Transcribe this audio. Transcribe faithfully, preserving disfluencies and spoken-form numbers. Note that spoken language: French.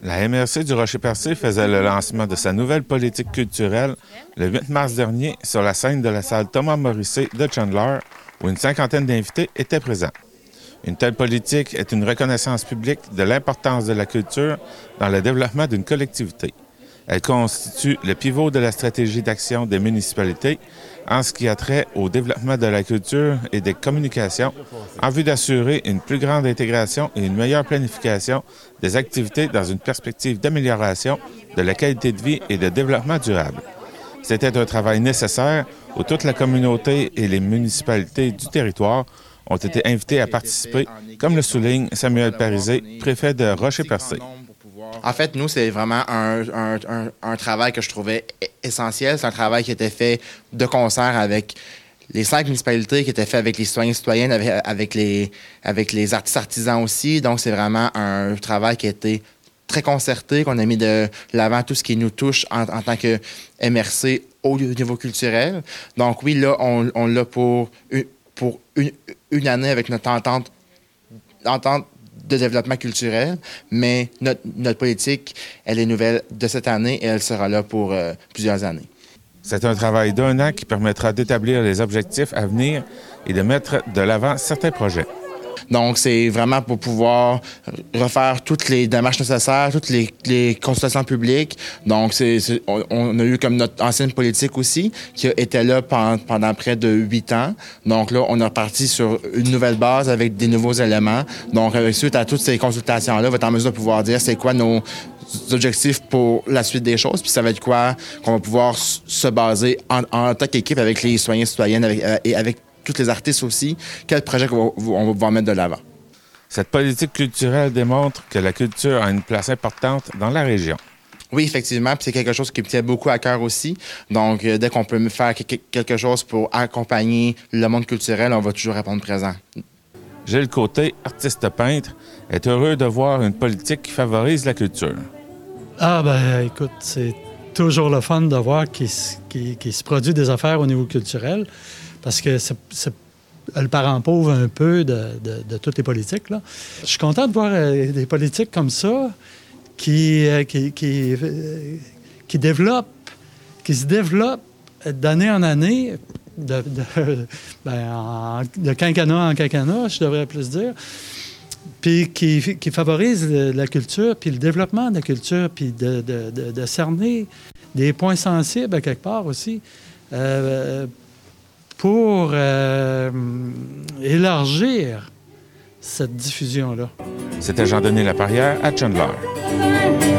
La M R C du Rocher-Percé faisait le lancement de sa nouvelle politique culturelle le huit mars dernier sur la scène de la salle Thomas Morissey de Chandler, où une cinquantaine d'invités étaient présents. Une telle politique est une reconnaissance publique de l'importance de la culture dans le développement d'une collectivité. Elle constitue le pivot de la stratégie d'action des municipalités en ce qui a trait au développement de la culture et des communications en vue d'assurer une plus grande intégration et une meilleure planification des activités dans une perspective d'amélioration de la qualité de vie et de développement durable. C'était un travail nécessaire où toute la communauté et les municipalités du territoire ont été invités à participer, comme le souligne Samuel Parisé, préfet de Rocher-Percé. En fait, nous, c'est vraiment un, un, un, un travail que je trouvais essentiel. C'est un travail qui était fait de concert avec les cinq municipalités, qui était fait avec les citoyens et citoyennes, avec, avec, les, avec les artistes artisans aussi. Donc, c'est vraiment un travail qui a été très concerté, qu'on a mis de l'avant tout ce qui nous touche en, en tant que M R C au niveau culturel. Donc, oui, là, on, on l'a pour, une, pour une, une année avec notre entente, entente de développement culturel, mais notre, notre politique, elle est nouvelle de cette année et elle sera là pour euh, plusieurs années. C'est un travail d'un an qui permettra d'établir les objectifs à venir et de mettre de l'avant certains projets. Donc, c'est vraiment pour pouvoir refaire toutes les démarches nécessaires, toutes les, les consultations publiques. Donc, c'est, c'est, on, on a eu comme notre ancienne politique aussi, qui était là pendant, pendant près de huit ans. Donc là, on est reparti sur une nouvelle base avec des nouveaux éléments. Donc, suite à toutes ces consultations-là, on va être en mesure de pouvoir dire c'est quoi nos objectifs pour la suite des choses, puis ça va être quoi qu'on va pouvoir se baser en, en tant qu'équipe avec les citoyens et citoyennes avec, et avec tous les artistes aussi, quel projet on va pouvoir mettre de l'avant. Cette politique culturelle démontre que la culture a une place importante dans la région. Oui, effectivement, puis c'est quelque chose qui me tient beaucoup à cœur aussi. Donc, euh, dès qu'on peut faire quelque chose pour accompagner le monde culturel, on va toujours répondre présent. Gilles Côté, artiste peintre, est heureux de voir une politique qui favorise la culture. Ah ben, écoute, c'est toujours le fun de voir qu'il, qu'il, qu'il se produit des affaires au niveau culturel. Parce que c'est, c'est le parent pauvre un peu de, de, de toutes les politiques, là. Je suis content de voir euh, des politiques comme ça qui, euh, qui, qui, euh, qui développent, qui se développent d'année en année, de, de, ben, en, de quinquennat en quinquennat, je devrais plus dire, puis qui, qui favorisent la culture, puis le développement de la culture, puis de, de, de, de cerner des points sensibles à quelque part aussi. Euh, pour euh, élargir cette diffusion-là. C'était Jean-Denis Laparrière à Chandler.